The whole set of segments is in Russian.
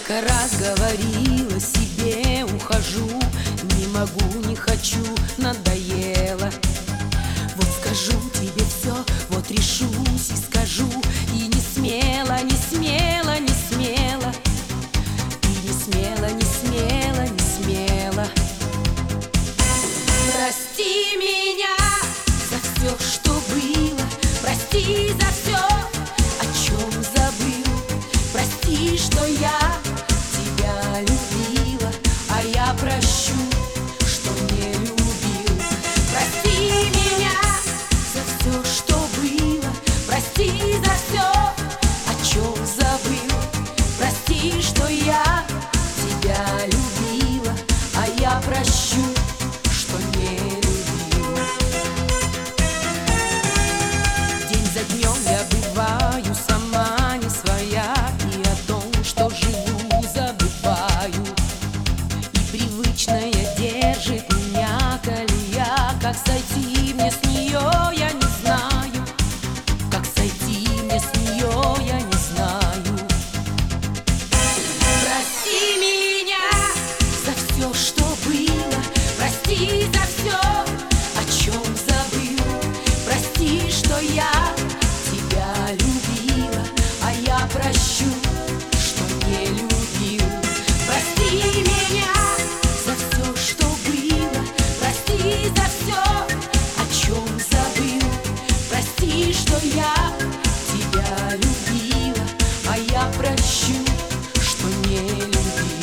Сколько раз говорила себе: ухожу, не могу, не хочу, надоело. Вот скажу тебе все, вот решусь и скажу. И не смело, не смело, не смело. И не смело, не смело, не смело. Прости меня за все, что было. Прости за все, о чем забыл. Прости, что я тебя любила, а я прощу, что не любил. Прости меня за все, что было. Прости за все, о чем забыл. Прости, что я тебя любила, а я прощу, что не любил. День за днем я бываю сама не своя, и о том, что живу, забываю. И привычная держит меня колея. Как сойти мне с нее, я не знаю. Как сойти мне с нее, я не знаю. Прости меня за все, что было. Прости за все, о чем забыл. Прости, что я тебя любила, а я прощу, что не любил. Прости меня за все, что было. Прости за все, о чем забыл. Прости, что я тебя любила, а я прощу, что не любил.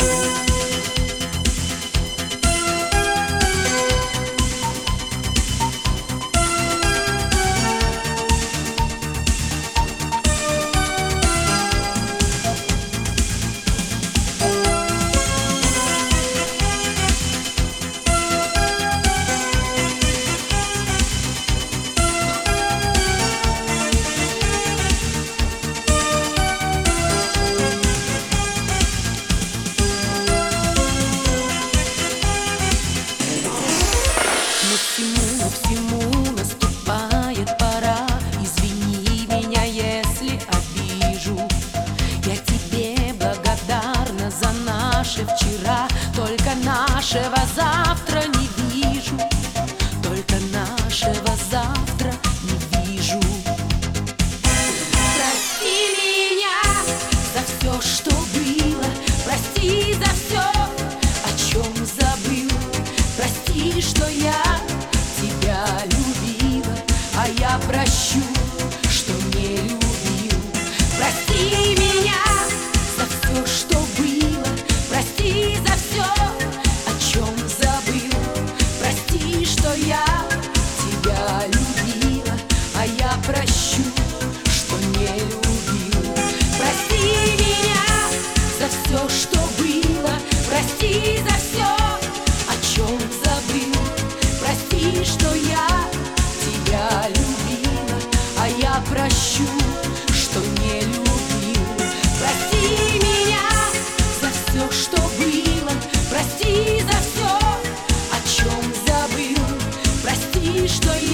Но всему наступает пора. Извини меня, если обижу. Я тебе благодарна за наше вчера. Только нашего завтра не вижу. Только нашего завтра не вижу. Прости меня за все, что было. Прости за все, о чем забыл. Прости, что я тебя любила, а я прощу, что не любил. Прости меня за все, что было. Прости за все, о чем забыл. Прости, что я тебя любила, а я прощу, что не любил. Прости меня за все, что было. Прости за все, о чем забыл. Прости, что я тебя любила, а я прощу, что не любил. Прости меня за все, что было. Прости за все, о чем забыл. Прости, что я